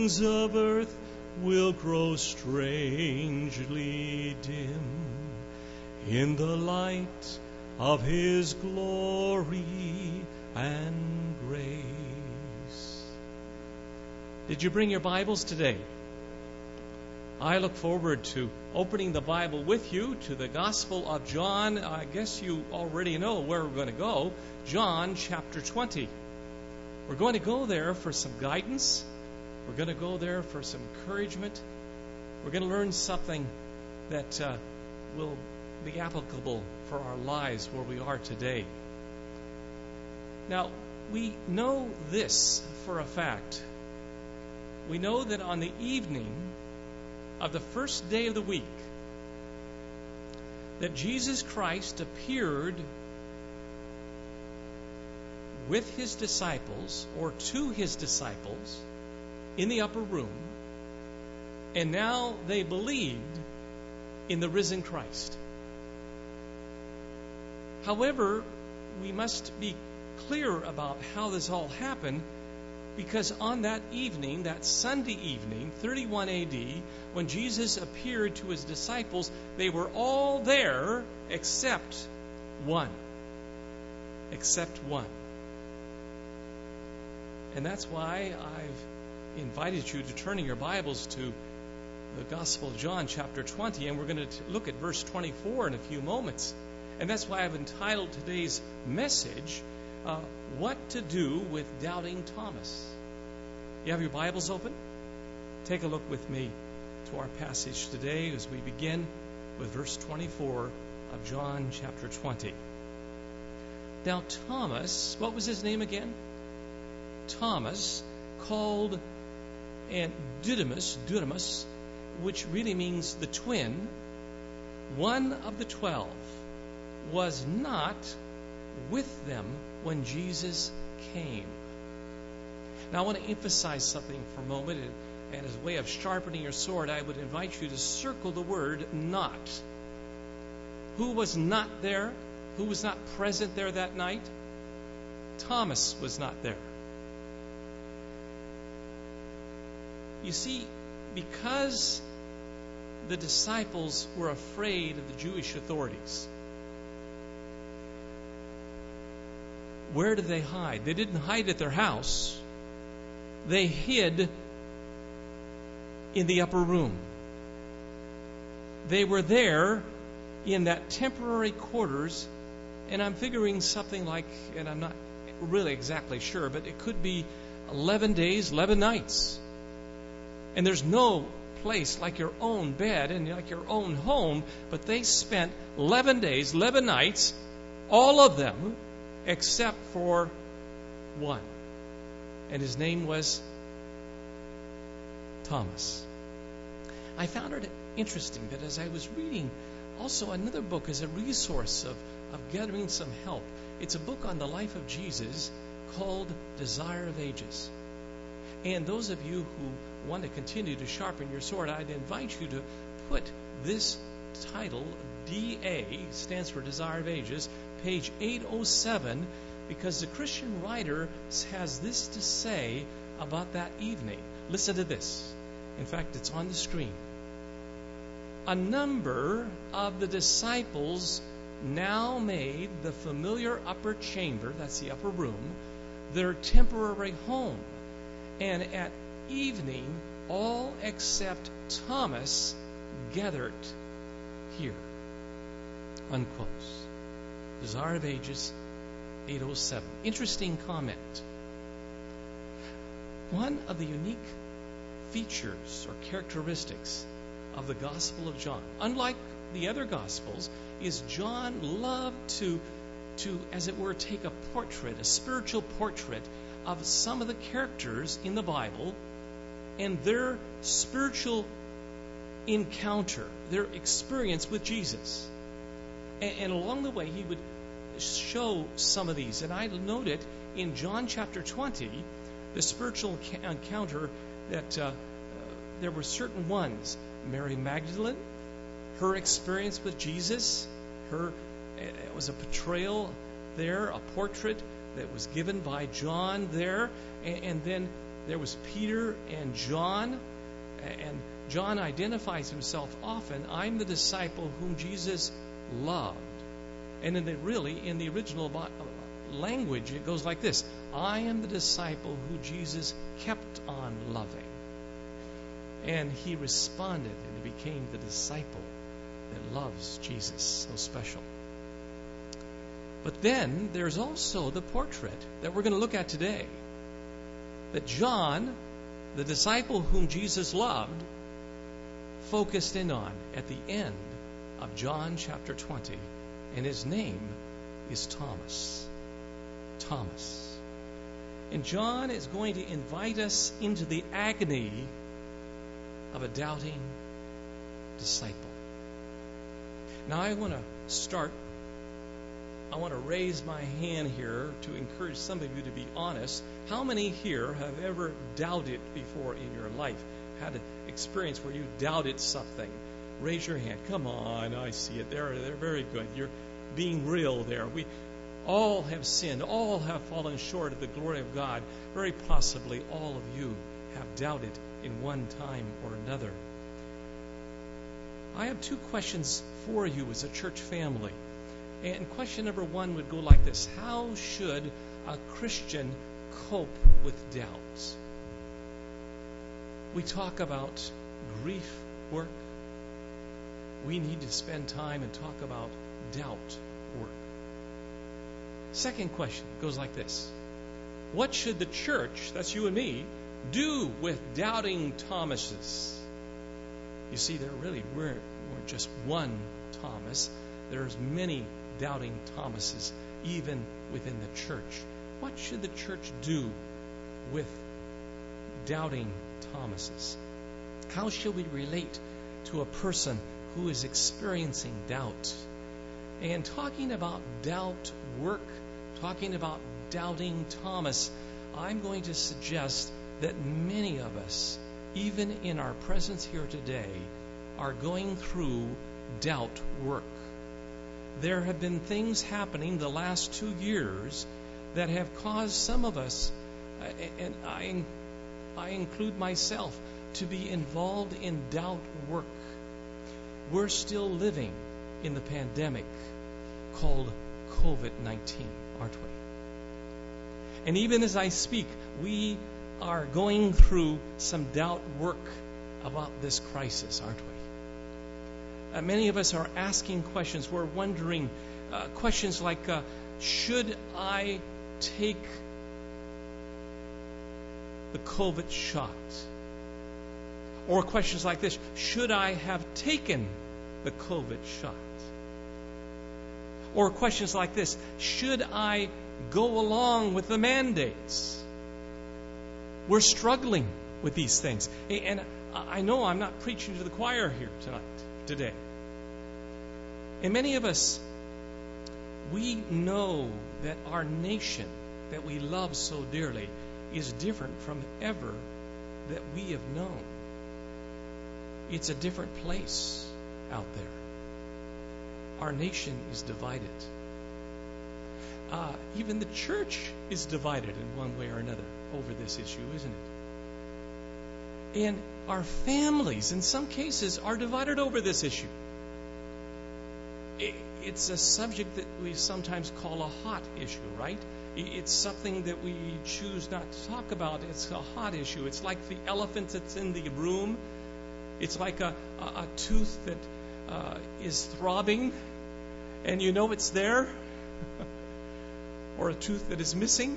things of earth will grow strangely dim in the light of His glory and grace. Did you bring your Bibles today? I look forward to opening the Bible with you to the Gospel of John. I guess you already know where we're going to go. John chapter 20. We're going to go there for some guidance. We're going to go there for some encouragement. We're going to learn something that will be applicable for our lives where we are today. Now, we know this for a fact. We know that on the evening of the first day of the week, that Jesus Christ appeared with His disciples, or to His disciples, in the upper room, and now they believed in the risen Christ. However, we must be clear about how this all happened, because on that evening, that Sunday evening, 31 AD, when Jesus appeared to His disciples, they were all there except one. Except one. And that's why I've invited you to turn in your Bibles to the Gospel of John, chapter 20, and we're going to look at verse 24 in a few moments. And that's why I've entitled today's message, What to Do with Doubting Thomas. You have your Bibles open? Take a look with me to our passage today as we begin with verse 24 of John chapter 20. Now Thomas, what was his name again? Thomas, called and Didymus, which really means the twin, one of the 12, was not with them when Jesus came. Now I want to emphasize something for a moment, and as a way of sharpening your sword, I would invite you to circle the word not. Who was not there? Who was not present there that night? Thomas was not there. You see, because the disciples were afraid of the Jewish authorities, where did they hide? They didn't hide at their house. They hid in the upper room. They were there in that temporary quarters, and I'm figuring something like, and I'm not really exactly sure, but it could be 11 days, 11 nights. And there's no place like your own bed and like your own home, but they spent 11 days, 11 nights, all of them, except for one. And his name was Thomas. I found it interesting that as I was reading also another book as a resource of gathering some help. It's a book on the life of Jesus called Desire of Ages. And those of you who want to continue to sharpen your sword, I'd invite you to put this title, DA, stands for Desire of Ages, page 807, because the Christian writer has this to say about that evening. Listen to this. In fact, it's on the screen. A number of the disciples now made the familiar upper chamber, that's the upper room, their temporary home. And at evening, all except Thomas gathered here. Unquote. Desire of Ages, 807. Interesting comment. One of the unique features or characteristics of the Gospel of John, unlike the other Gospels, is John loved to, as it were, take a portrait, a spiritual portrait of some of the characters in the Bible and their spiritual encounter, their experience with Jesus. And along the way, he would show some of these. And I noted in John chapter 20, the spiritual encounter that there were certain ones. Mary Magdalene, her experience with Jesus, it was a portrayal there, a portrait that was given by John there. And then there was Peter and John, and John identifies himself often, I'm the disciple whom Jesus loved. And in the original language, it goes like this: I am the disciple who Jesus kept on loving. And he responded, and he became the disciple that loves Jesus so special. But then there's also the portrait that we're going to look at today. That John, the disciple whom Jesus loved, focused in on at the end of John chapter 20. And his name is Thomas. Thomas. And John is going to invite us into the agony of a doubting disciple. Now I want to raise my hand here to encourage some of you to be honest. How many here have ever doubted before in your life? Had an experience where you doubted something? Raise your hand. Come on, I see it. They're very good. You're being real there. We all have sinned. All have fallen short of the glory of God. Very possibly all of you have doubted in one time or another. I have two questions for you as a church family. And question number one would go like this: how should a Christian cope with doubts? We talk about grief work. We need to spend time and talk about doubt work. Second question goes like this: what should the church, that's you and me, do with doubting Thomases? You see, we're just one Thomas. There's many doubting Thomases, even within the church. What should the church do with doubting Thomases? How should we relate to a person who is experiencing doubt? And talking about doubt work, talking about doubting Thomas, I'm going to suggest that many of us, even in our presence here today, are going through doubt work. There have been things happening the last 2 years that have caused some of us, and I include myself, to be involved in doubt work. We're still living in the pandemic called COVID-19, aren't we? And even as I speak, we are going through some doubt work about this crisis, aren't we? Many of us are asking questions. We're wondering questions like, should I take the COVID shot? Or questions like this: should I have taken the COVID shot? Or questions like this: should I go along with the mandates? We're struggling with these things. And I know I'm not preaching to the choir here today. And many of us, we know that our nation that we love so dearly is different from ever that we have known. It's a different place out there. Our nation is divided. Even the church is divided in one way or another over this issue, isn't it? And our families, in some cases, are divided over this issue. It's a subject that we sometimes call a hot issue, right? It's something that we choose not to talk about. It's a hot issue. It's like the elephant that's in the room. It's like a tooth that is throbbing, and you know it's there, or a tooth that is missing.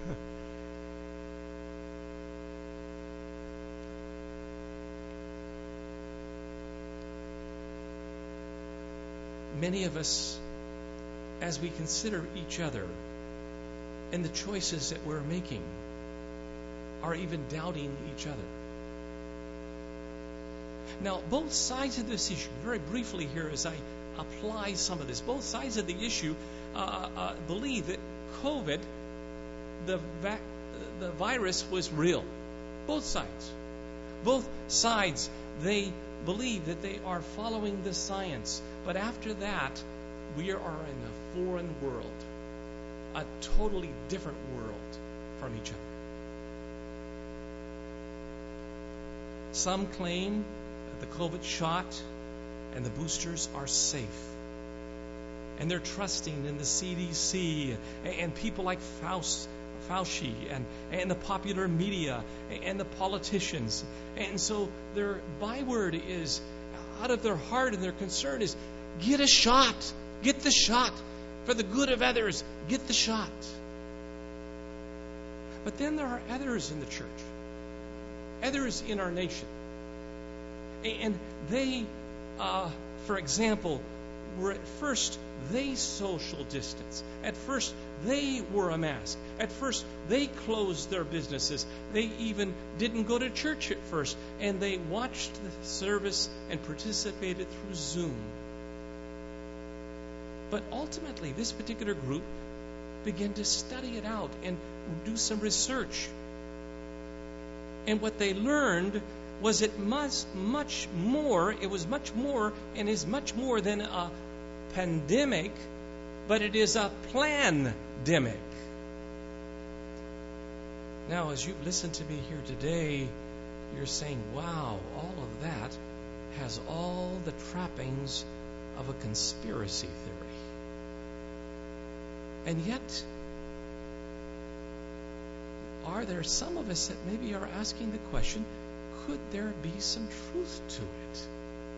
Many of us, as we consider each other and the choices that we're making, are even doubting each other. Now, both sides of this issue, very briefly here as I apply some of this, both sides of the issue believe that COVID, the virus, was real. Both sides. Both sides, they believe that they are following the science. But after that, we are in a foreign world, a totally different world from each other. Some claim that the COVID shot and the boosters are safe. And they're trusting in the CDC and people like Fauci and the popular media and the politicians. And so their byword is, out of their heart and their concern is, get a shot. Get the shot. For the good of others, get the shot. But then there are others in the church, others in our nation. And they, for example, were at first, they social distance. At first, they wore a mask. At first, they closed their businesses. They even didn't go to church at first. And they watched the service and participated through Zoom. But ultimately, this particular group began to study it out and do some research. And what they learned was it was much more and is much more than a pandemic, but it is a plandemic. Now, as you've listened to me here today, you're saying, wow, all of that has all the trappings of a conspiracy theory. And yet, are there some of us that maybe are asking the question, could there be some truth to it?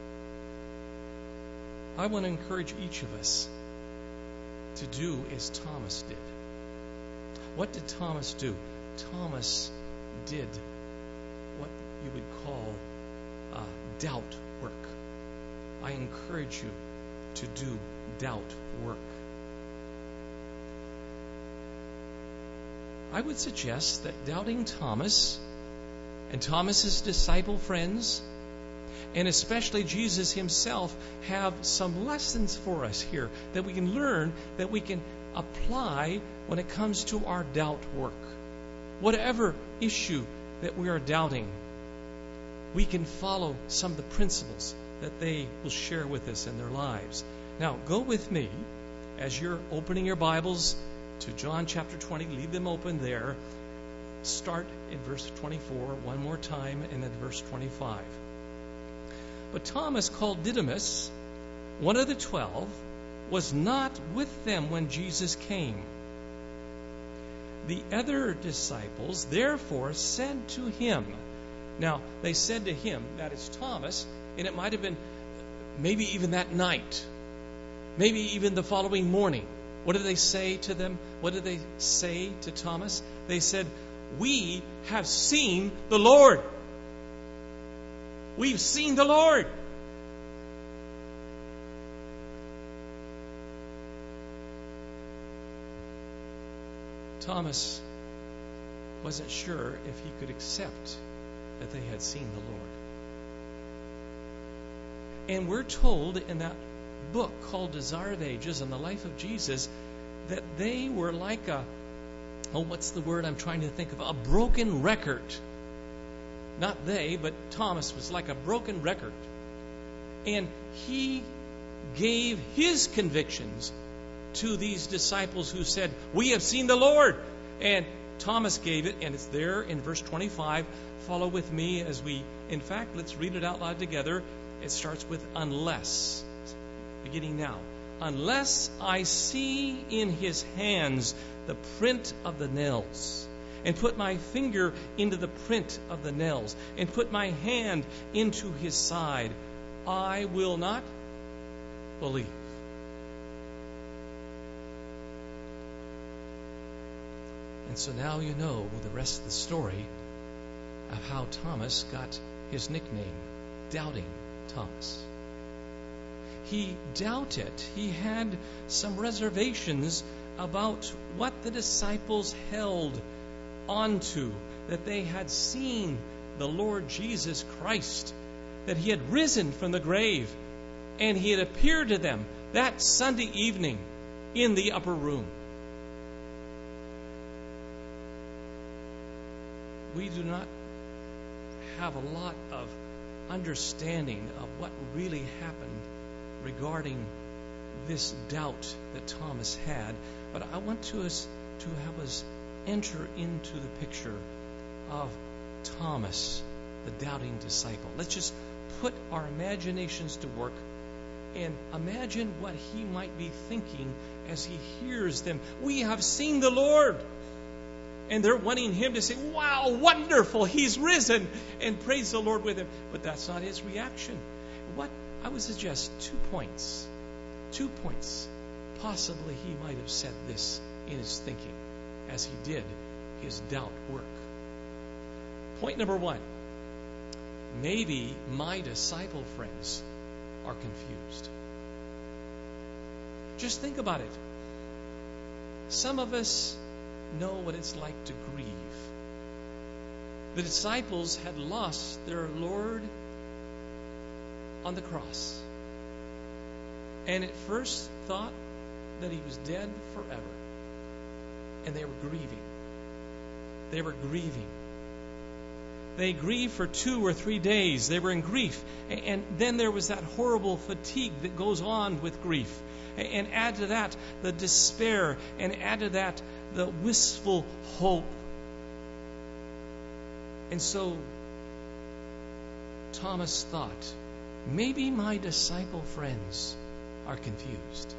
I want to encourage each of us to do as Thomas did. What did Thomas do? Thomas did what you would call doubt work. I encourage you to do doubt work. I would suggest that doubting Thomas and Thomas's disciple friends, and especially Jesus himself, have some lessons for us here that we can learn, that we can apply when it comes to our doubt work. Whatever issue that we are doubting, we can follow some of the principles that they will share with us in their lives. Now, go with me as you're opening your Bibles to John chapter 20. Leave them open there. Start in verse 24 one more time, and then verse 25. But Thomas, called Didymus, one of the 12, was not with them when Jesus came. The other disciples therefore said to him. Now, they said to him, that is Thomas, and it might have been maybe even that night, maybe even the following morning. What did they say to them? What did they say to Thomas? They said, we have seen the Lord. We've seen the Lord. Thomas wasn't sure if he could accept that they had seen the Lord. And we're told in that book called Desire of Ages and the Life of Jesus that they were like what's the word I'm trying to think of? A broken record. Not they, but Thomas was like a broken record. And he gave his convictions to these disciples who said, we have seen the Lord. And Thomas gave it, and it's there in verse 25. Follow with me as we, in fact, let's read it out loud together. It starts with unless. Beginning now. Unless I see in his hands the print of the nails, and put my finger into the print of the nails, and put my hand into his side, I will not believe. And so now you know the rest of the story of how Thomas got his nickname, Doubting Thomas. He doubted. He had some reservations about what the disciples held onto, that they had seen the Lord Jesus Christ, that he had risen from the grave, and he had appeared to them that Sunday evening in the upper room. We do not have a lot of understanding of what really happened regarding this doubt that Thomas had, but I want to have us enter into the picture of Thomas the doubting disciple. Let's just put our imaginations to work and imagine what he might be thinking as he hears them. We have seen the Lord. And they're wanting him to say, wow, wonderful, he's risen, and praise the Lord with him. But that's not his reaction. What I would suggest 2 points. 2 points. Possibly he might have said this in his thinking as he did his doubt work. Point number 1. Maybe my disciple friends are confused. Just think about it. Some of us know what it's like to grieve. The disciples had lost their Lord on the cross, and at first thought that he was dead forever, and they were grieving. They were grieving. They grieved for 2 or 3 days. They were in grief. And then there was that horrible fatigue that goes on with grief. And add to that the despair. And add to that the wistful hope. And so Thomas thought, maybe my disciple friends are confused.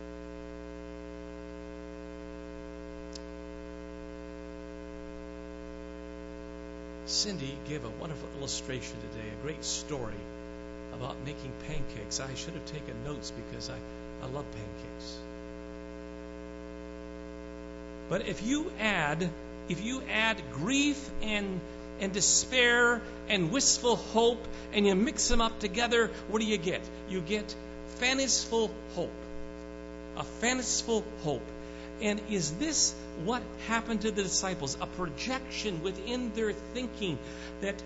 Cindy gave a wonderful illustration today, a great story about making pancakes. I should have taken notes because I love pancakes. But if you add grief and despair and wistful hope and you mix them up together, what do you get? You get fanciful hope. A fanciful hope. And is this what happened to the disciples? A projection within their thinking that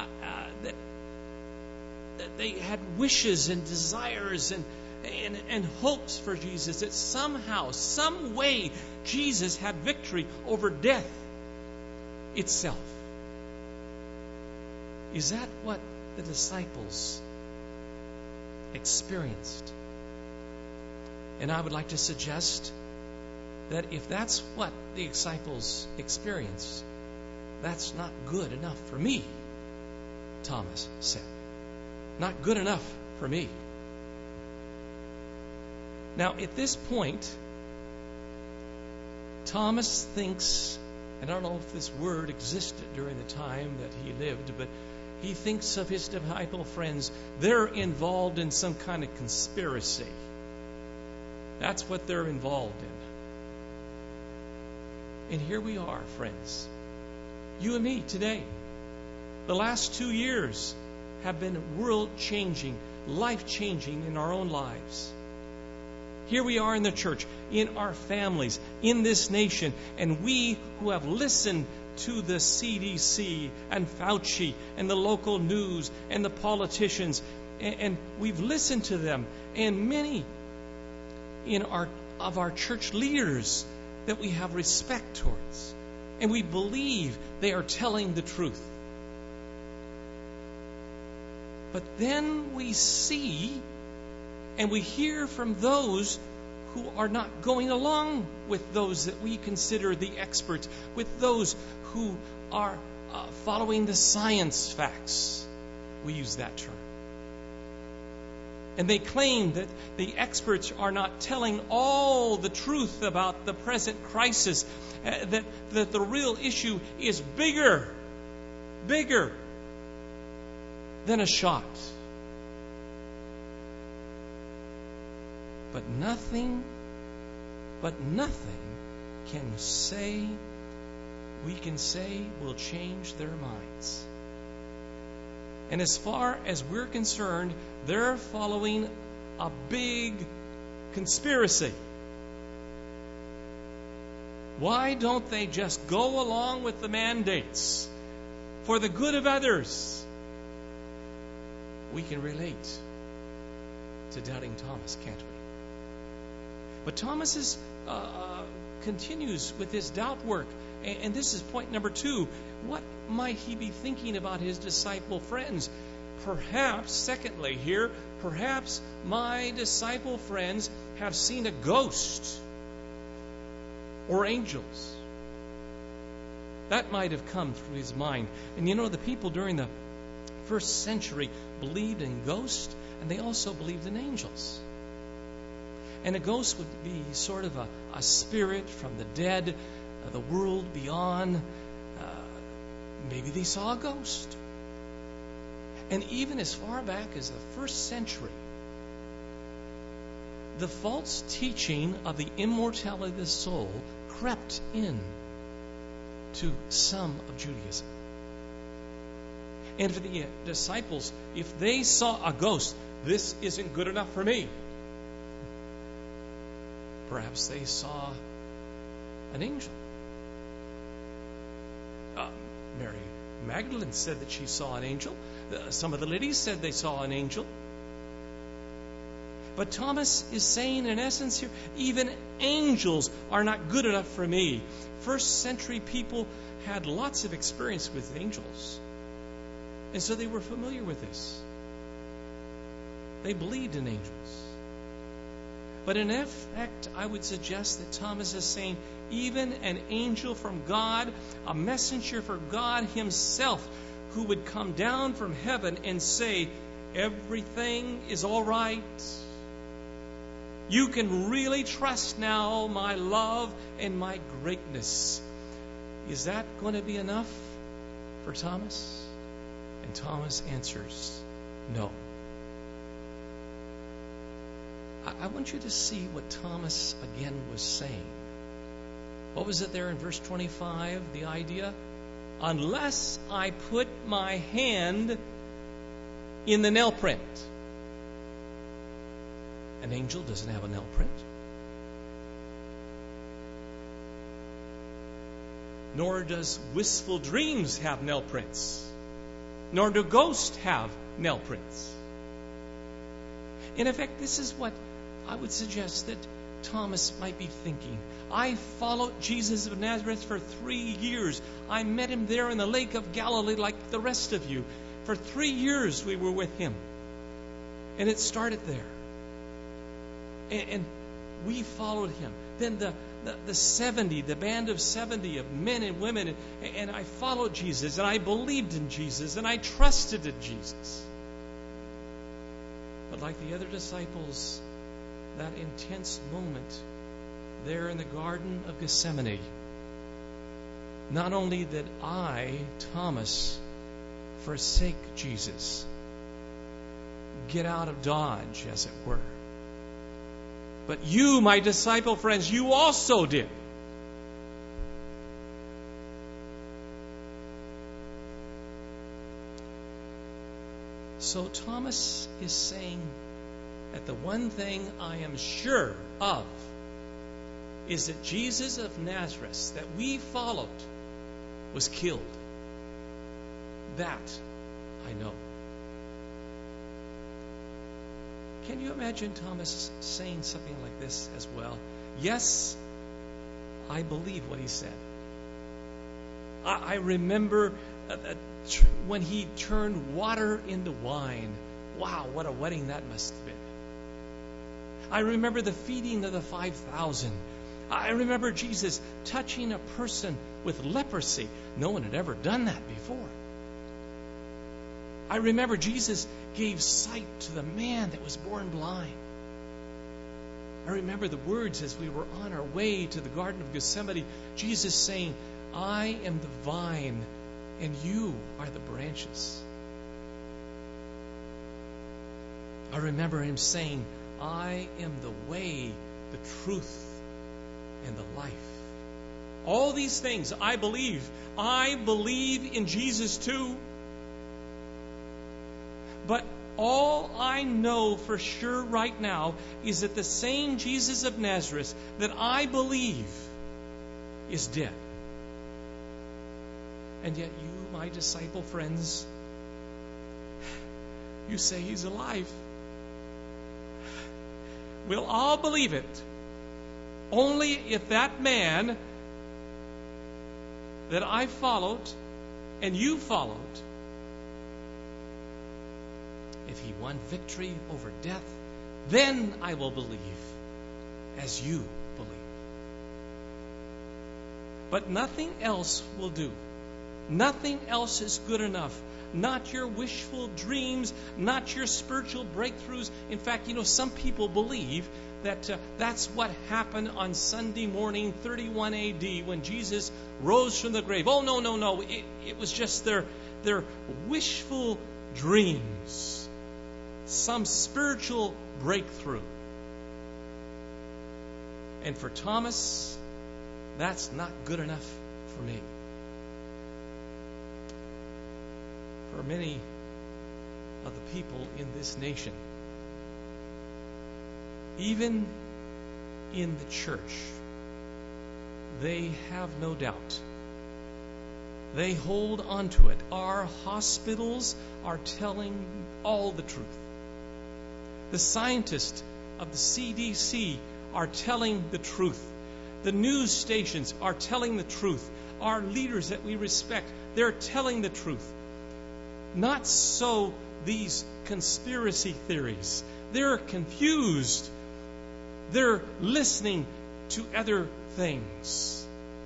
they had wishes and desires and hopes for Jesus, that somehow, some way, Jesus had victory over death itself. Is that what the disciples experienced? And I would like to suggest that if that's what the disciples experienced, that's not good enough for me, Thomas said. Not good enough for me. Now, at this point, Thomas thinks, and I don't know if this word existed during the time that he lived, but he thinks of his disciple friends. They're involved in some kind of conspiracy. That's what they're involved in. And here we are, friends. You and me today. The last 2 years have been world-changing, life-changing in our own lives. Here we are in the church, in our families, in this nation, and we who have listened to the CDC and Fauci and the local news and the politicians, and we've listened to them, and many of our church leaders that we have respect towards, and we believe they are telling the truth. But then we see and we hear from those who are not going along with those that we consider the experts, with those who are following the science facts. We use that term. And they claim that the experts are not telling all the truth about the present crisis, that the real issue is bigger than a shot. But nothing we can say will change their minds. And as far as we're concerned, they're following a big conspiracy. Why don't they just go along with the mandates for the good of others? We can relate to doubting Thomas, can't we? But Thomas continues with his doubt work. And this is point number 2. What might he be thinking about his disciple friends? Perhaps, secondly here, perhaps my disciple friends have seen a ghost or angels. That might have come through his mind. And you know, the people during the first century believed in ghosts, and they also believed in angels. And a ghost would be sort of a spirit from the dead, the world beyond. Maybe they saw a ghost. And even as far back as the first century, the false teaching of the immortality of the soul crept in to some of Judaism. And for the disciples, if they saw a ghost, this isn't good enough for me. Perhaps they saw an angel. Mary Magdalene said that she saw an angel. Some of the ladies said they saw an angel. But Thomas is saying, in essence here, even angels are not good enough for me. First century people had lots of experience with angels. And so they were familiar with this. They believed in angels. But in effect, I would suggest that Thomas is saying, even an angel from God, a messenger for God himself, who would come down from heaven and say, everything is all right. You can really trust now my love and my greatness. Is that going to be enough for Thomas? And Thomas answers, no. I want you to see what Thomas again was saying. What was it there in verse 25? The idea? Unless I put my hand in the nail print. An angel doesn't have a nail print. Nor does Wistful Dreams have nail prints. Nor do ghosts have nail prints. In effect, this is what I would suggest that Thomas might be thinking. I followed Jesus of Nazareth for 3 years. I met him there in the Lake of Galilee like the rest of you. For 3 years we were with him. And it started there. And we followed him. Then the 70, the band of 70 of men and women, and I followed Jesus, and I believed in Jesus, and I trusted in Jesus. But like the other disciples, that intense moment there in the Garden of Gethsemane, not only did I, Thomas, forsake Jesus, get out of Dodge, as it were, but you, my disciple friends, you also did. So Thomas is saying that the one thing I am sure of is that Jesus of Nazareth that we followed was killed. That I know. Can you imagine Thomas saying something like this as well? Yes, I believe what he said. I remember when he turned water into wine. Wow, what a wedding that must have been. I remember the feeding of the 5,000. I remember Jesus touching a person with leprosy. No one had ever done that before. I remember Jesus gave sight to the man that was born blind. I remember the words as we were on our way to the Garden of Gethsemane, Jesus saying, I am the vine and you are the branches. I remember him saying, I am the way, the truth, and the life. All these things I believe. I believe in Jesus too. But all I know for sure right now is that the same Jesus of Nazareth that I believe is dead. And yet you, my disciple friends, you say he's alive. We'll all believe it. Only if that man that I followed and you followed, if he won victory over death, then I will believe as you believe. But nothing else will do. Nothing else is good enough. not your wishful dreams, not your spiritual breakthroughs. In fact, some people believe that that's what happened on Sunday morning, 31 A.D., when Jesus rose from the grave. Oh, no. It was just their wishful dreams, some spiritual breakthrough. And for Thomas, that's not good enough for me. For many of the people in this nation, even in the church, they have no doubt. They hold on to it. Our hospitals are telling all the truth. The scientists of the CDC are telling the truth. The news stations are telling the truth. Our leaders that we respect, they're telling the truth. Not so these conspiracy theories. They're confused. They're listening to other things.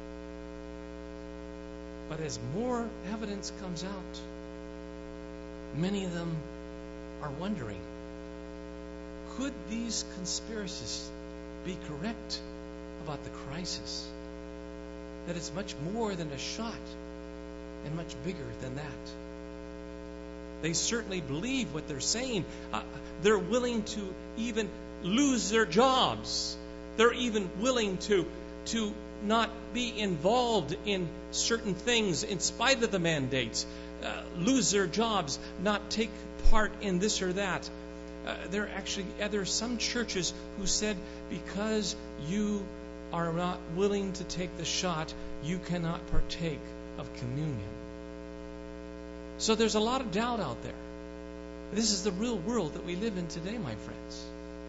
But as more evidence comes out, many of them are wondering, could these conspiracists be correct about the crisis? That it's much more than a shot and much bigger than that. They certainly believe what they're saying. They're willing to even lose their jobs. They're even willing to not be involved in certain things in spite of the mandates, lose their jobs, not take part in this or that. There are some churches who said, because you are not willing to take the shot, you cannot partake of communion. So there's a lot of doubt out there. This is the real world that we live in today, my friends.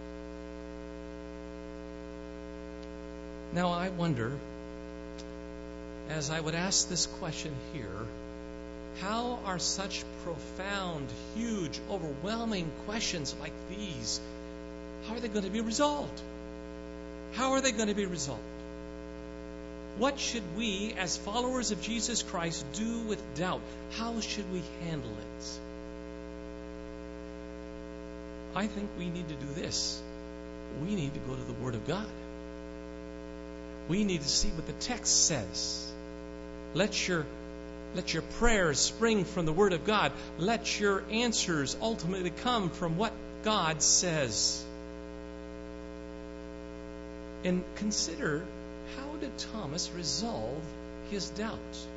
Now I wonder, as I would ask this question here, how are such profound, huge, overwhelming questions like these, how are they going to be resolved? How are they going to be resolved? What should we, as followers of Jesus Christ, do with doubt? How should we handle it? I think we need to do this. We need to go to the Word of God. We need to see what the text says. Let your prayers spring from the Word of God. Let your answers ultimately come from what God says. And consider, how did Thomas resolve his doubt?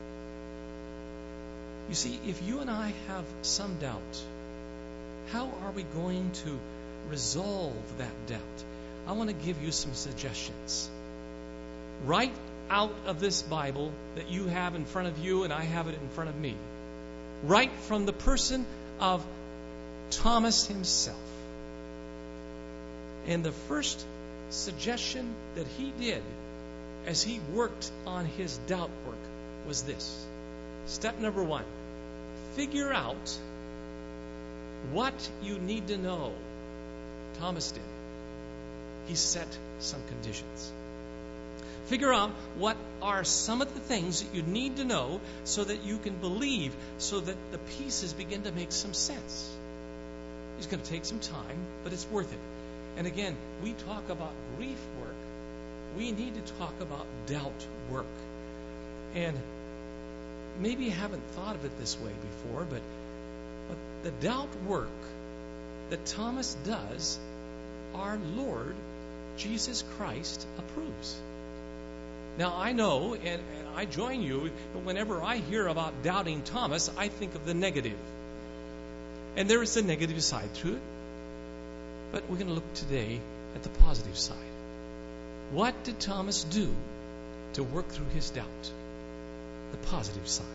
You see, if you and I have some doubt, how are we going to resolve that doubt? I want to give you some suggestions. Right out of this Bible that you have in front of you and I have it in front of me. Right from the person of Thomas himself. And the first suggestion that he did as he worked on his doubt work was this. Step number 1. Figure out what you need to know. Thomas did. He set some conditions. Figure out what are some of the things that you need to know so that you can believe, so that the pieces begin to make some sense. It's going to take some time, but it's worth it. And again, we talk about grief work. We need to talk about doubt work. And maybe you haven't thought of it this way before, but the doubt work that Thomas does, our Lord Jesus Christ approves. Now, I know, and I join you, whenever I hear about doubting Thomas, I think of the negative. And there is a negative side to it. But we're going to look today at the positive side. What did Thomas do to work through his doubt? The positive side.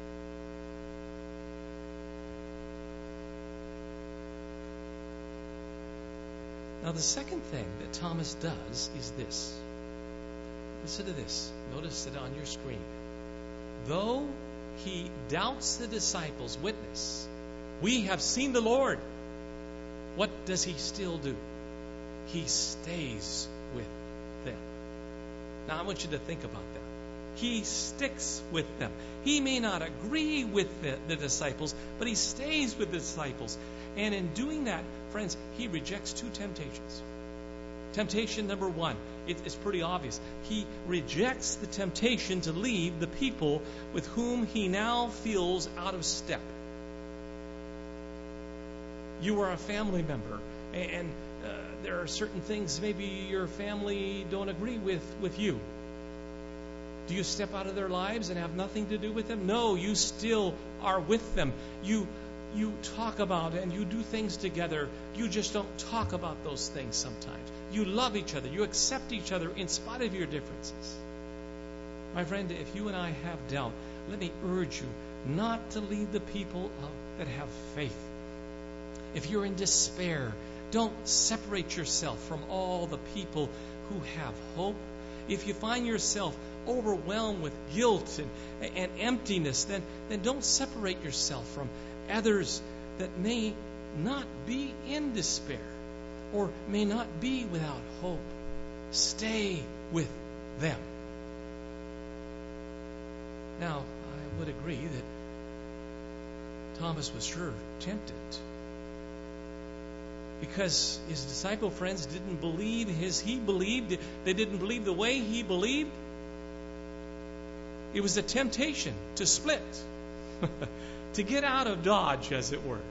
Now, the second thing that Thomas does is this. Listen to this. Notice it on your screen. Though he doubts the disciples' witness, we have seen the Lord. What does he still do? He stays with them. Now, I want you to think about that. He sticks with them. He may not agree with the disciples, but he stays with the disciples. And in doing that, friends, he rejects two temptations. Temptation number one, it's pretty obvious. He rejects the temptation to leave the people with whom he now feels out of step. You are a family member, and there are certain things maybe your family don't agree with you. Do you step out of their lives and have nothing to do with them? No, you still are with them. You talk about and you do things together. You just don't talk about those things sometimes. You love each other. You accept each other in spite of your differences. My friend, if you and I have doubt, let me urge you not to lead the people that have faith. If you're in despair, don't separate yourself from all the people who have hope. If you find yourself overwhelmed with guilt and emptiness, then don't separate yourself from others that may not be in despair or may not be without hope. Stay with them. Now, I would agree that Thomas was sure tempted, because his disciple friends didn't believe as he believed. They didn't believe the way he believed. It was a temptation to split, to get out of Dodge, as it were.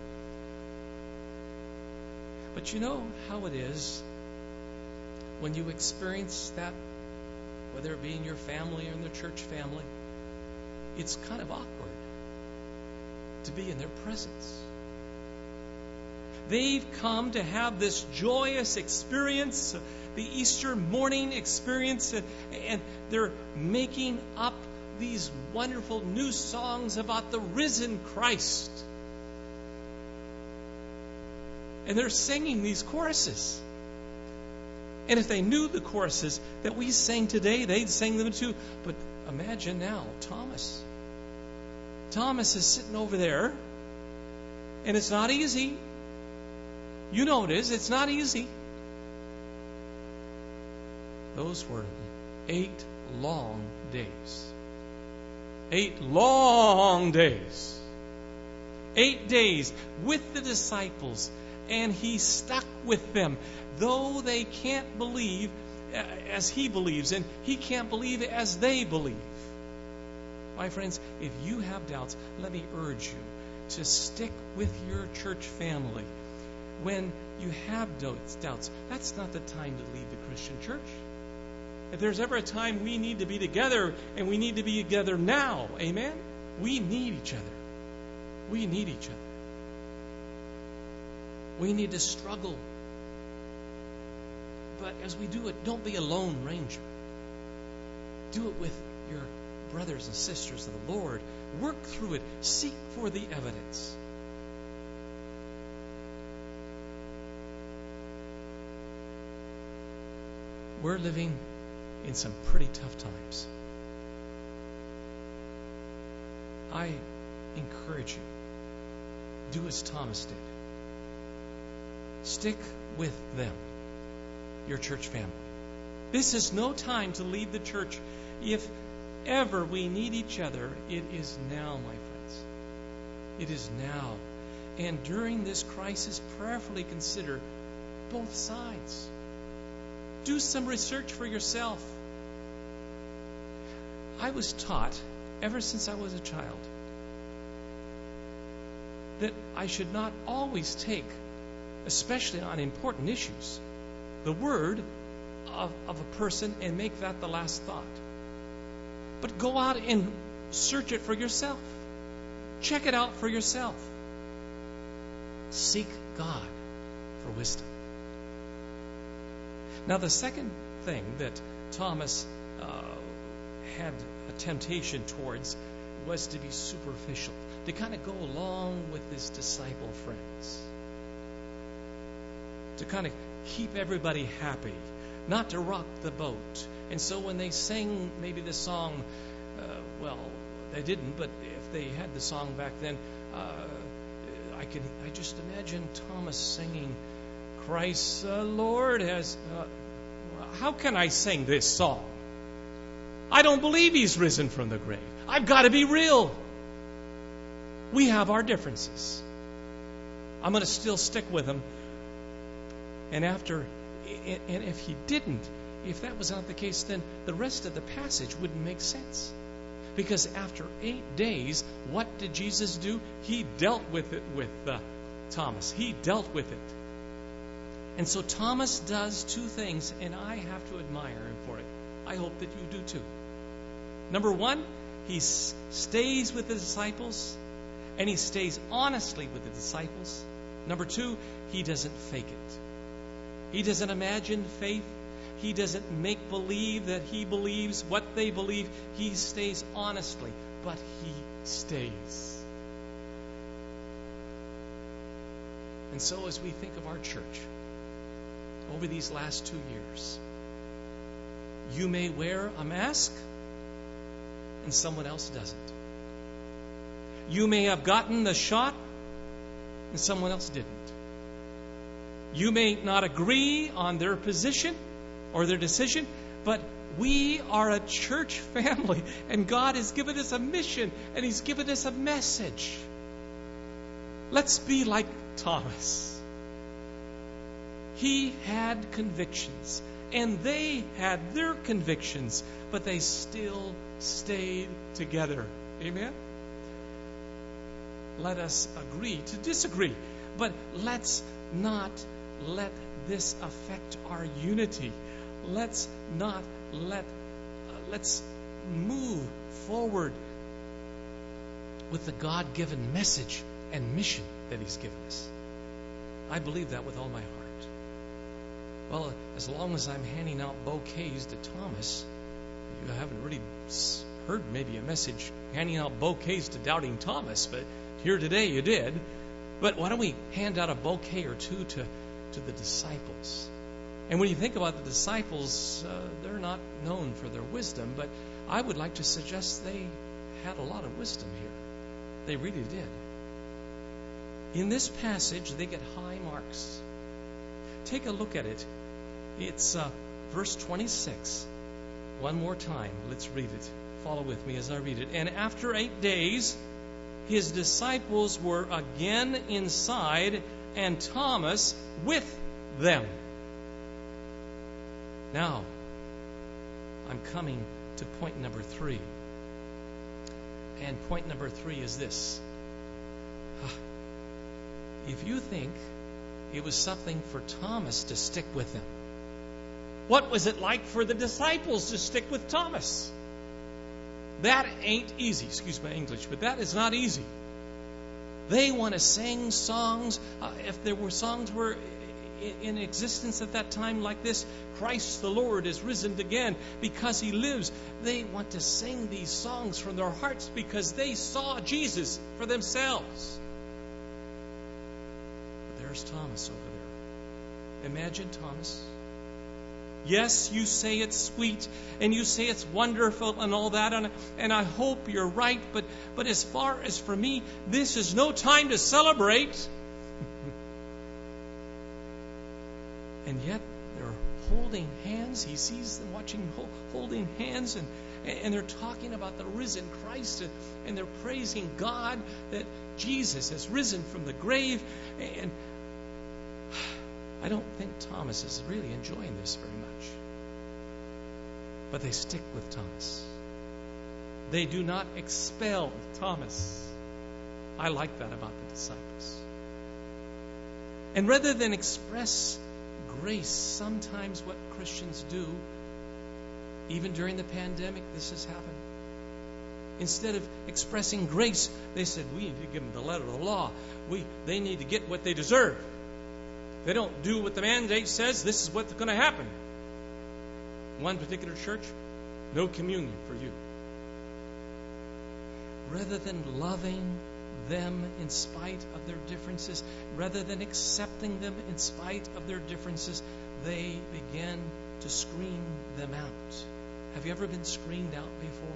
But you know how it is when you experience that, whether it be in your family or in the church family, it's kind of awkward to be in their presence. They've come to have this joyous experience, the Easter morning experience, and they're making up these wonderful new songs about the risen Christ. And they're singing these choruses. And if they knew the choruses that we sing today, they'd sing them too. But imagine now, Thomas. Thomas is sitting over there, and it's not easy. You know it is. It's not easy. Those were 8 long days. 8 long days. 8 days with the disciples, and he stuck with them, though they can't believe as he believes, and he can't believe as they believe. My friends, if you have doubts, let me urge you to stick with your church family. When you have doubts, that's not the time to leave the Christian church. If there's ever a time we need to be together, and we need to be together now, amen? We need each other. We need each other. We need to struggle. But as we do it, don't be a lone ranger. Do it with your brothers and sisters of the Lord. Work through it. Seek for the evidence. We're living in some pretty tough times. I encourage you, do as Thomas did. Stick with them, your church family. This is no time to leave the church. If ever we need each other, it is now, my friends. It is now. And during this crisis, prayerfully consider both sides. Do some research for yourself. I was taught, ever since I was a child, that I should not always take, especially on important issues, the word of a person and make that the last thought. But go out and search it for yourself. Check it out for yourself. Seek God for wisdom. Now, the second thing that Thomas had a temptation towards was to be superficial, to kind of go along with his disciple friends, to kind of keep everybody happy, not to rock the boat. And so when they sang maybe the song, well, they didn't, but if they had the song back then, I just imagine Thomas singing, Christ the Lord has... how can I sing this song? I don't believe he's risen from the grave. I've got to be real. We have our differences. I'm going to still stick with him. And if he didn't, if that was not the case, then the rest of the passage wouldn't make sense. Because after 8 days, what did Jesus do? He dealt with it with Thomas. He dealt with it. And so Thomas does 2 things, and I have to admire him for it. I hope that you do too. Number 1, he stays with the disciples, and he stays honestly with the disciples. Number 2, he doesn't fake it. He doesn't imagine faith. He doesn't make believe that he believes what they believe. He stays honestly, but he stays. And so as we think of our church over these last 2 years, you may wear a mask and someone else doesn't. You may have gotten the shot and someone else didn't. You may not agree on their position or their decision, but we are a church family, and God has given us a mission, and He's given us a message. Let's be like Thomas. He had convictions, and they had their convictions, but they still stayed together. Amen? Let us agree to disagree, but let's not let this affect our unity. Let's move forward with the God-given message and mission that He's given us. I believe that with all my heart. Well, as long as I'm handing out bouquets to Thomas, you haven't really heard maybe a message handing out bouquets to Doubting Thomas, but here today you did. But why don't we hand out a bouquet or two to the disciples? And when you think about the disciples, they're not known for their wisdom, but I would like to suggest they had a lot of wisdom here. They really did. In this passage, they get high marks. Take a look at it. It's verse 26. One more time. Let's read it. Follow with me as I read it. And after 8 days, His disciples were again inside, and Thomas with them. Now, I'm coming to point number 3. And point number 3 is this. If you think it was something for Thomas to stick with him, what was it like for the disciples to stick with Thomas? That ain't easy. Excuse my English, but that is not easy. They want to sing songs. If there were songs were in existence at that time like this, Christ the Lord is risen again because He lives. They want to sing these songs from their hearts because they saw Jesus for themselves. But there's Thomas over there. Imagine Thomas. Yes, you say it's sweet and you say it's wonderful and all that, and I hope you're right, but as far as for me, this is no time to celebrate. And yet they're holding hands. He sees them holding hands, and they're talking about the risen Christ, and they're praising God that Jesus has risen from the grave. And I don't think Thomas is really enjoying this very much. But they stick with Thomas. They do not expel Thomas. I like that about the disciples. And rather than express grace, sometimes what Christians do, even during the pandemic, this has happened. Instead of expressing grace, they said, we need to give them the letter of the law. They need to get what they deserve. They don't do what the mandate says, this is what's going to happen. One particular church, no communion for you. Rather than loving them in spite of their differences, rather than accepting them in spite of their differences, they begin to screen them out. Have you ever been screened out before?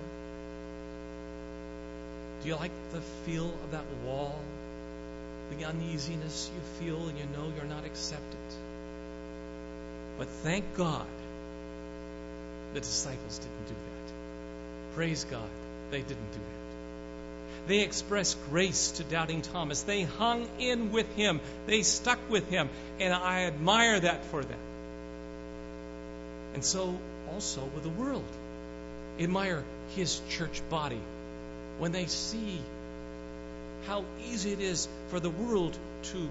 Do you like the feel of that wall? The uneasiness you feel and you know you're not accepted. But thank God the disciples didn't do that. Praise God, they didn't do that. They expressed grace to doubting Thomas. They hung in with him. They stuck with him. And I admire that for them. And so also with the world. Admire his church body when they see how easy it is for the world to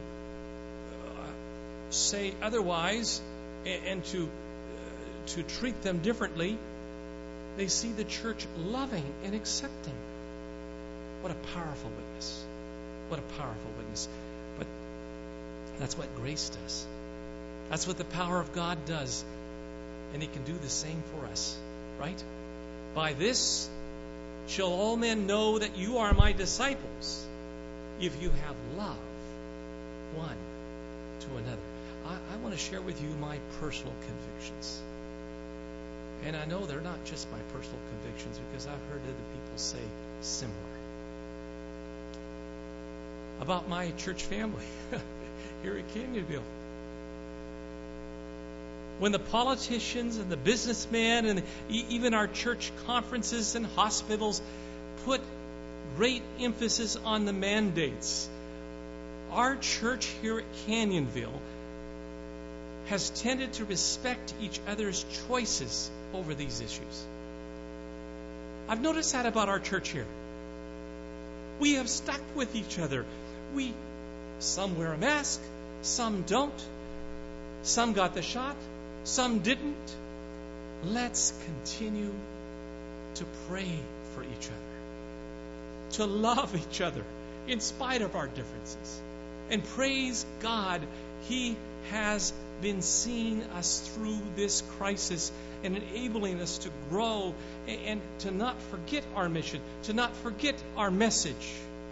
say otherwise and to treat them differently. They see the church loving and accepting. What a powerful witness. What a powerful witness. But that's what grace does. That's what the power of God does. And He can do the same for us, right? By this shall all men know that you are my disciples, if you have love one to another. I want to share with you my personal convictions. And I know they're not just my personal convictions, because I've heard other people say similar. About my church family here at Canyonville. When the politicians and the businessmen and even our church conferences and hospitals put great emphasis on the mandates, our church here at Canyonville has tended to respect each other's choices over these issues. I've noticed that about our church here. We have stuck with each other. Some wear a mask, some don't. Some got the shot, some didn't. Let's continue to pray for each other, to love each other in spite of our differences. And praise God, He has been seeing us through this crisis and enabling us to grow and to not forget our mission, to not forget our message.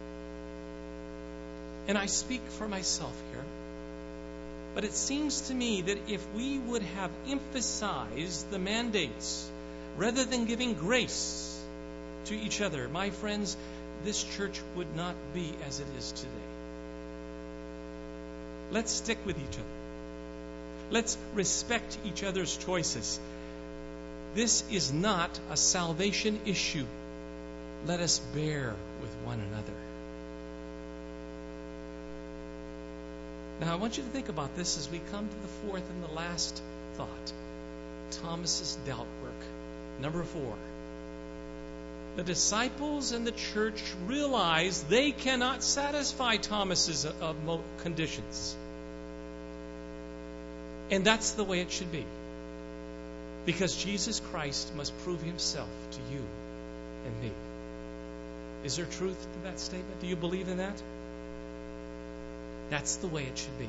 And I speak for myself here, but it seems to me that if we would have emphasized the mandates rather than giving grace to each other, my friends, this church would not be as it is today. Let's stick with each other. Let's respect each other's choices. This is not a salvation issue. Let us bear with one another. Now, I want you to think about this as we come to the fourth and the last thought. Thomas's doubt work. Number 4. The disciples and the church realize they cannot satisfy Thomas's conditions. And that's the way it should be. Because Jesus Christ must prove Himself to you and me. Is there truth to that statement? Do you believe in that? That's the way it should be.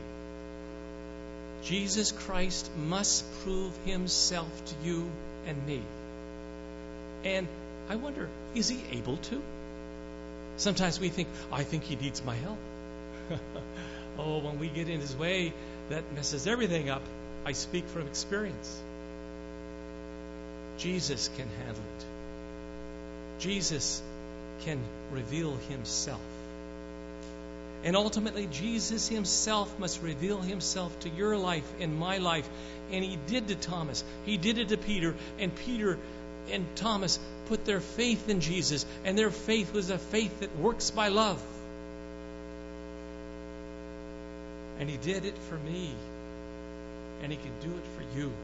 Jesus Christ must prove Himself to you and me. And I wonder, is He able to? Sometimes we think, I think He needs my help. Oh, when we get in His way, that messes everything up. I speak from experience. Jesus can handle it. Jesus can reveal Himself. And ultimately, Jesus Himself must reveal Himself to your life and my life. And He did to Thomas. He did it to Peter. And Peter and Thomas put their faith in Jesus. And their faith was a faith that works by love. And He did it for me. And He can do it for you.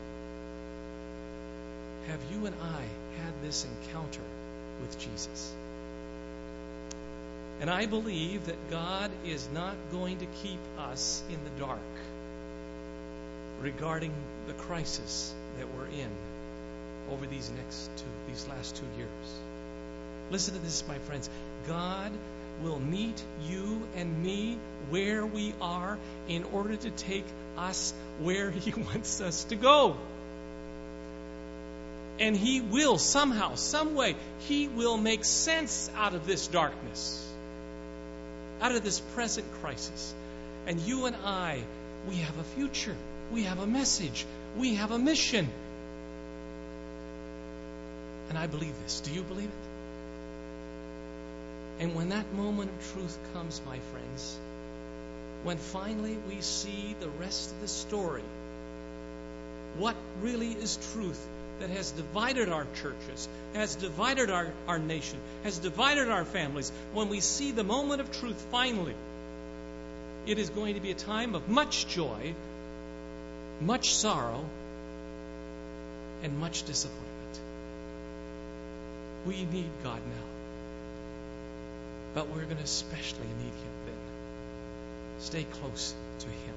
Have you and I had this encounter with Jesus? And I believe that God is not going to keep us in the dark regarding the crisis that we're in over these last 2 years. Listen to this, my friends. God will meet you and me where we are in order to take us where He wants us to go. And He will somehow, some way, He will make sense out of this darkness, out of this present crisis. And you and I, we have a future. We have a message. We have a mission. And I believe this. Do you believe it? And when that moment of truth comes, my friends, when finally we see the rest of the story, what really is truth, that has divided our churches, has divided our nation, has divided our families, when we see the moment of truth finally, it is going to be a time of much joy, much sorrow, and much disappointment. We need God now. But we're going to especially need Him then. Stay close to Him.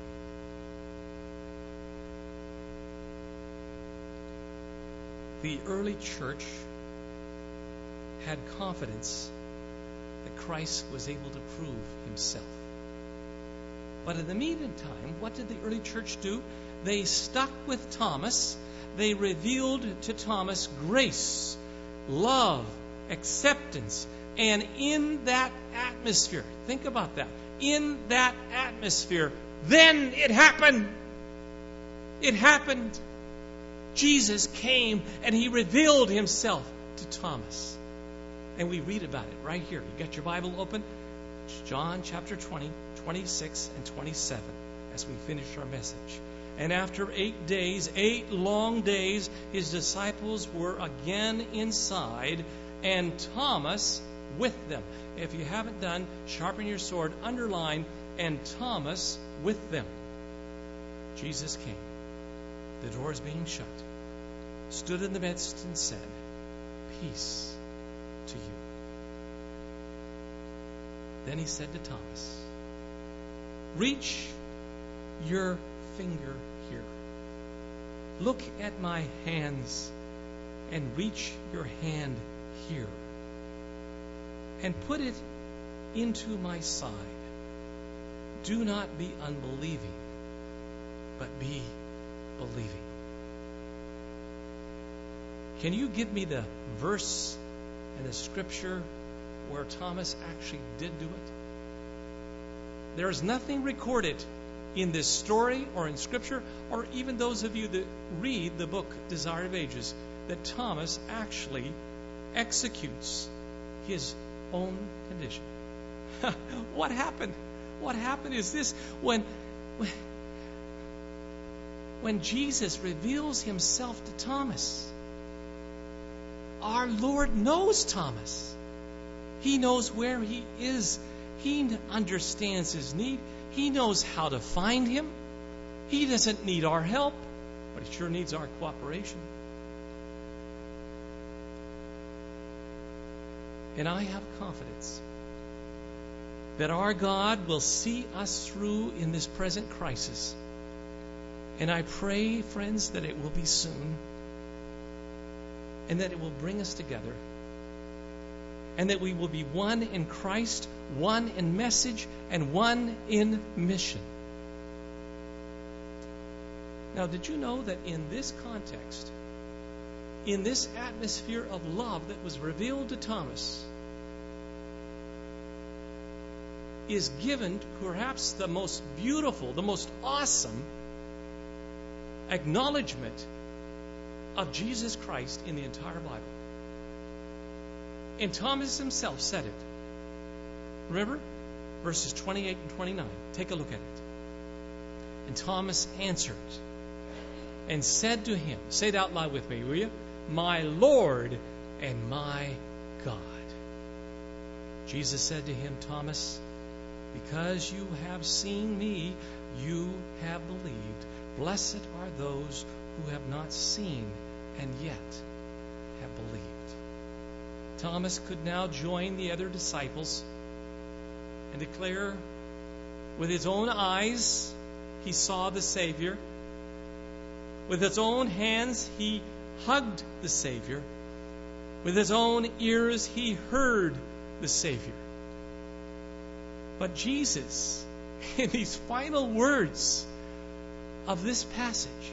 The early church had confidence that Christ was able to prove Himself. But in the meantime, what did the early church do? They stuck with Thomas. They revealed to Thomas grace, love, acceptance. And in that atmosphere, think about that. In that atmosphere, then it happened. It happened. Jesus came and He revealed Himself to Thomas. And we read about it right here. You got your Bible open? John chapter 20, 26 and 27 as we finish our message. And after 8 days, 8 long days, His disciples were again inside, and Thomas with them. If you haven't done, sharpen your sword, underline, and Thomas with them. Jesus came. The doors being shut, stood in the midst and said, "Peace to you." Then He said to Thomas, "Reach your finger here. Look at my hands, and reach your hand here, and put it into my side. Do not be unbelieving, but be believing." Can you give me the verse and the scripture where Thomas actually did do it? There is nothing recorded in this story or in scripture, or even those of you that read the book Desire of Ages, that Thomas actually executes his own condition. What happened? What happened is this: when Jesus reveals Himself to Thomas, our Lord knows Thomas. He knows where he is. He understands his need. He knows how to find him. He doesn't need our help, but He sure needs our cooperation. And I have confidence that our God will see us through in this present crisis. And I pray, friends, that it will be soon, and that it will bring us together, and that we will be one in Christ, one in message, and one in mission. Now, did you know that in this context, in this atmosphere of love that was revealed to Thomas, is given perhaps the most beautiful, the most awesome acknowledgement of Jesus Christ in the entire Bible? And Thomas himself said it. Remember? Verses 28 and 29. Take a look at it. And Thomas answered and said to Him, say it out loud with me, will you? "My Lord and my God." Jesus said to him, "Thomas, because you have seen me, you have believed. Blessed are those who have not seen and yet have believed." Thomas could now join the other disciples and declare, with his own eyes he saw the Savior. With his own hands he hugged the Savior. With his own ears he heard the Savior. But Jesus, in these final words of this passage,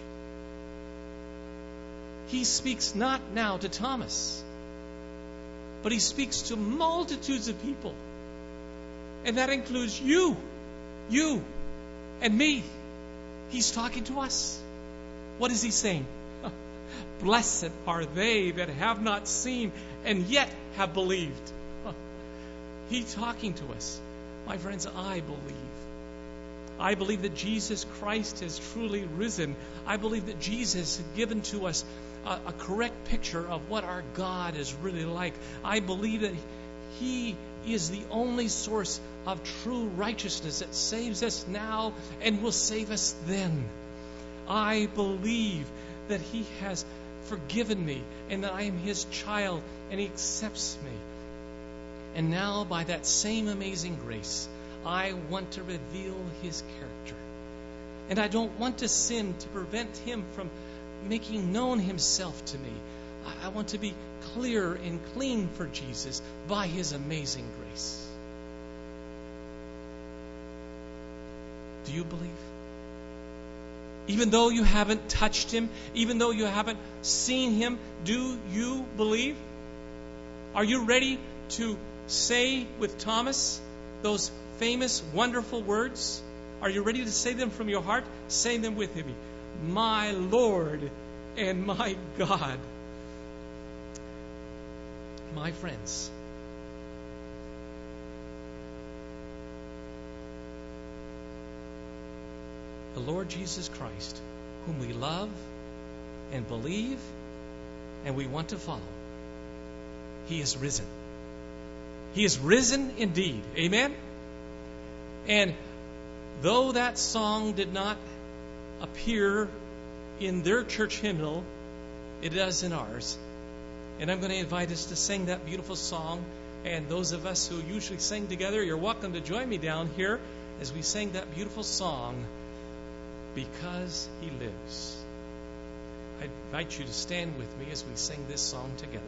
He speaks not now to Thomas, but He speaks to multitudes of people. And that includes you and me. He's talking to us. What is He saying? Blessed are they that have not seen and yet have believed. He's talking to us. My friends, I believe. I believe that Jesus Christ has truly risen. I believe that Jesus has given to us a correct picture of what our God is really like. I believe that He is the only source of true righteousness that saves us now and will save us then. I believe that He has forgiven me and that I am His child and He accepts me. And now, by that same amazing grace, I want to reveal His character. And I don't want to sin to prevent Him from making known Himself to me. I want to be clear and clean for Jesus by His amazing grace. Do you believe? Even though you haven't touched Him, even though you haven't seen Him, do you believe? Are you ready to say with Thomas those famous, wonderful words? Are you ready to say them from your heart? Say them with me. My Lord and my God. My friends, the Lord Jesus Christ, whom we love and believe and we want to follow, He is risen. He is risen indeed. Amen? And though that song did not appear in their church hymnal, it does in ours. And I'm going to invite us to sing that beautiful song. And those of us who usually sing together, you're welcome to join me down here as we sing that beautiful song, Because He Lives. I invite you to stand with me as we sing this song together.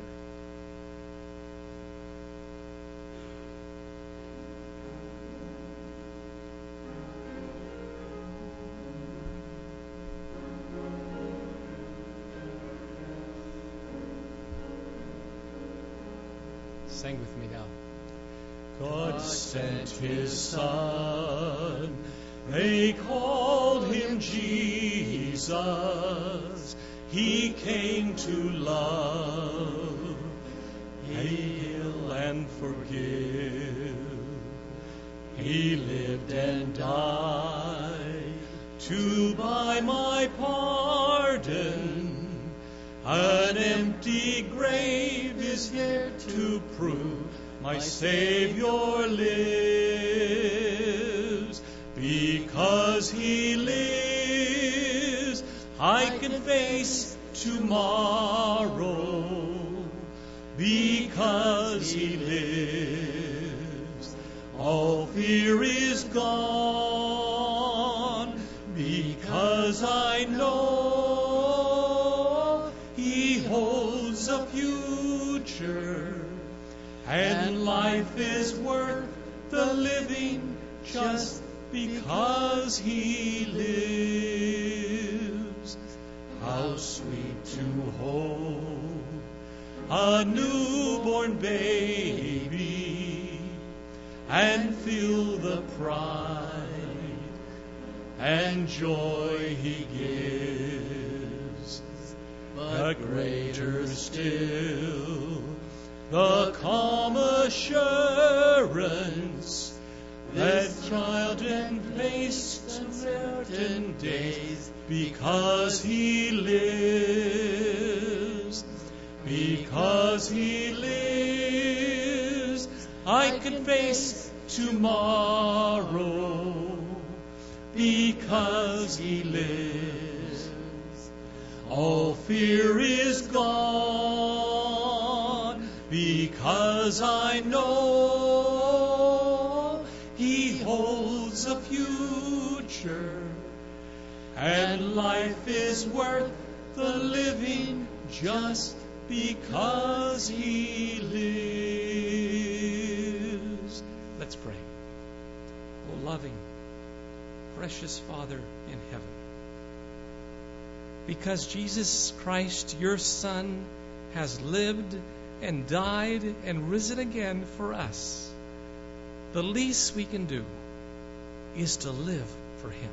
Sing with me now. God sent His Son, they called Him Jesus. He came to love, heal and forgive. He lived and died to buy my pardon. An empty grave is here to prove my Savior lives. Because He lives, I can face tomorrow. Because He lives, all fear is gone. Because I know He holds a future, and life is worth the living just because He lives. How sweet to hold a newborn baby and feel the pride and joy He gives. But greater still, the calm assurance that child and faced uncertain days, because He lives, because He lives, I can face tomorrow. Because He lives, all fear is gone. Because I know He holds a future, and life is worth the living just because He lives. Let's pray. Oh, loving, precious Father in heaven, because Jesus Christ, your Son, has lived and died and risen again for us, the least we can do is to live for Him.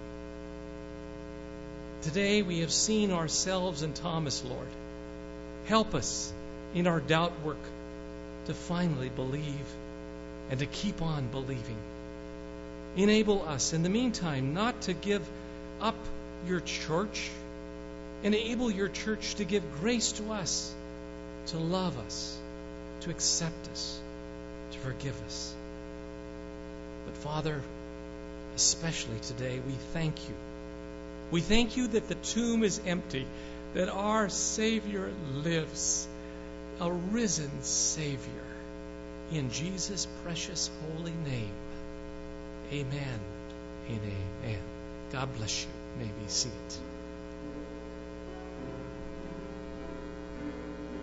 Today we have seen ourselves in Thomas, Lord. Help us in our doubt work to finally believe and to keep on believing. Enable us, in the meantime, not to give up your church. Enable your church to give grace to us, to love us, to accept us, to forgive us. But Father, especially today, we thank you. We thank you that the tomb is empty, that our Savior lives, a risen Savior. In Jesus' precious holy name, amen and amen. God bless you. You may be seated.